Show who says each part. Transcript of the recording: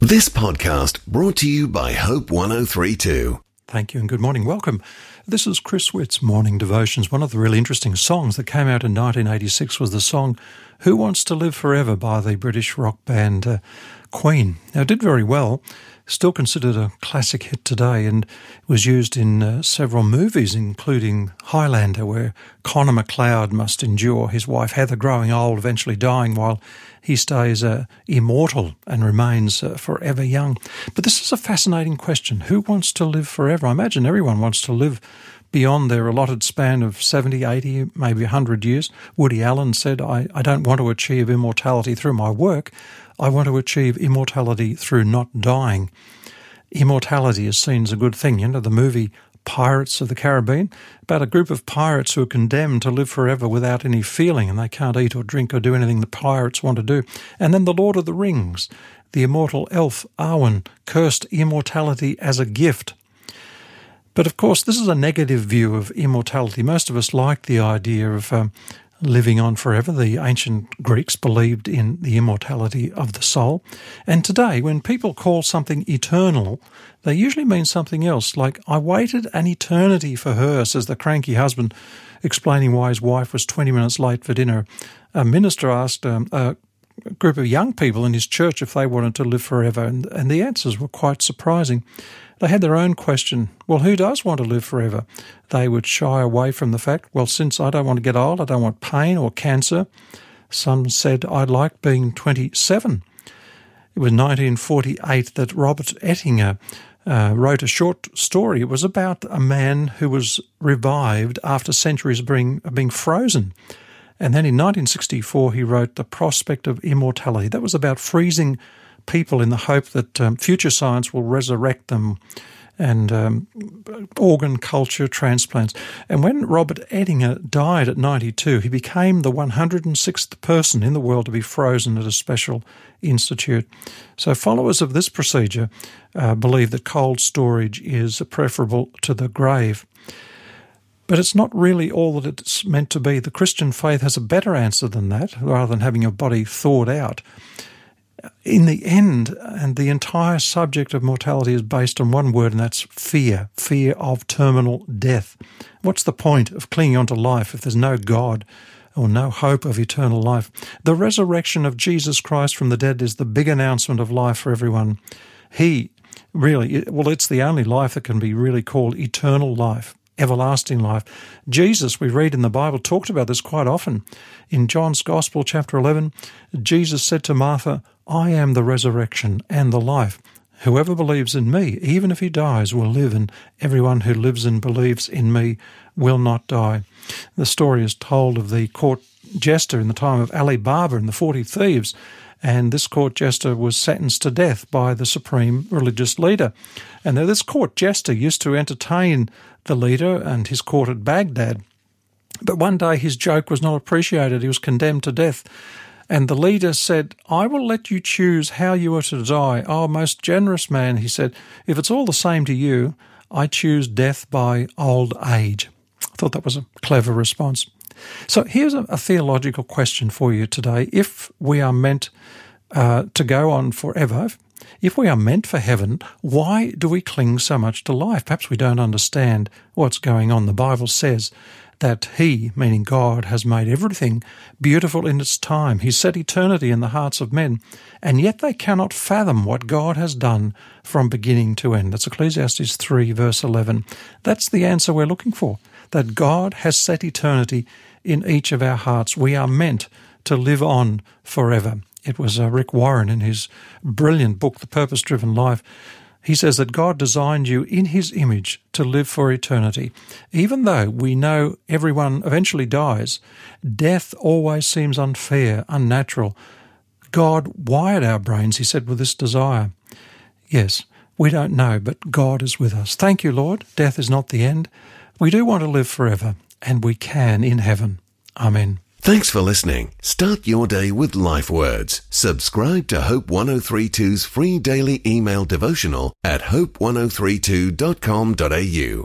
Speaker 1: This podcast brought to you by Hope 1032.
Speaker 2: Thank you and good morning. Welcome. This is Chris Witt's Morning Devotions. One of the really interesting songs that came out in 1986 was the song Who Wants to Live Forever by the British rock band Queen. Now, it did very well, still considered a classic hit today, and was used in several movies, including Highlander, where Connor MacLeod must endure his wife Heather growing old, eventually dying, while he stays immortal and remains forever young. But this is a fascinating question. Who wants to live forever? I imagine everyone wants to live beyond their allotted span of 70, 80, maybe 100 years. Woody Allen said, I don't want to achieve immortality through my work. I want to achieve immortality through not dying. Immortality is seen as a good thing. You know, the movie Pirates of the Caribbean, about a group of pirates who are condemned to live forever without any feeling, and they can't eat or drink or do anything the pirates want to do. And then The Lord of the Rings, the immortal elf Arwen cursed immortality as a gift. But of course, this is a negative view of immortality. Most of us like the idea of living on forever. The ancient Greeks believed in the immortality of the soul. And today, when people call something eternal, they usually mean something else, like, I waited an eternity for her, says the cranky husband, explaining why his wife was 20 minutes late for dinner. A minister asked a group of young people in his church if they wanted to live forever, and the answers were quite surprising. They had their own question. Well, who does want to live forever? They would shy away from the fact, well, since I don't want to get old, I don't want pain or cancer. Some said, I'd like being 27. It was 1948 that Robert Ettinger wrote a short story. It was about a man who was revived after centuries of being frozen. And then in 1964, he wrote The Prospect of Immortality. That was about freezing people in the hope that future science will resurrect them, and organ culture, transplants. And when Robert Ettinger died at 92, he became the 106th person in the world to be frozen at a special institute. So followers of this procedure believe that cold storage is preferable to the grave. But it's not really all that it's meant to be. The Christian faith has a better answer than that, rather than having your body thawed out. In the end, and the entire subject of mortality is based on one word, and that's fear of terminal death. What's the point of clinging on to life if there's no God or no hope of eternal life? The resurrection of Jesus Christ from the dead is the big announcement of life for everyone. It's the only life that can be really called eternal life, everlasting life. Jesus, we read in the Bible, talked about this quite often. In John's Gospel, chapter 11, Jesus said to Martha, I am the resurrection and the life. Whoever believes in me, even if he dies, will live, and everyone who lives and believes in me will not die. The story is told of the court jester in the time of Ali Baba and the 40 Thieves, and this court jester was sentenced to death by the supreme religious leader. And now this court jester used to entertain the leader and his court at Baghdad. But one day his joke was not appreciated. He was condemned to death. And the leader said, I will let you choose how you are to die. Oh, most generous man, he said, if it's all the same to you, I choose death by old age. I thought that was a clever response. So here's a theological question for you today. If we are meant to go on forever, if we are meant for heaven, why do we cling so much to life? Perhaps we don't understand what's going on. The Bible says that He, meaning God, has made everything beautiful in its time. He set eternity in the hearts of men, and yet they cannot fathom what God has done from beginning to end. That's Ecclesiastes 3, verse 11. That's the answer we're looking for, that God has set eternity in each of our hearts. We are meant to live on forever. It was Rick Warren in his brilliant book, The Purpose-Driven Life. He says that God designed you in His image to live for eternity. Even though we know everyone eventually dies, death always seems unfair, unnatural. God wired our brains, he said, with this desire. Yes, we don't know, but God is with us. Thank you, Lord. Death is not the end. We do want to live forever, and we can in heaven. Amen.
Speaker 1: Thanks for listening. Start your day with Life Words. Subscribe to Hope 1032's free daily email devotional at hope1032.com.au.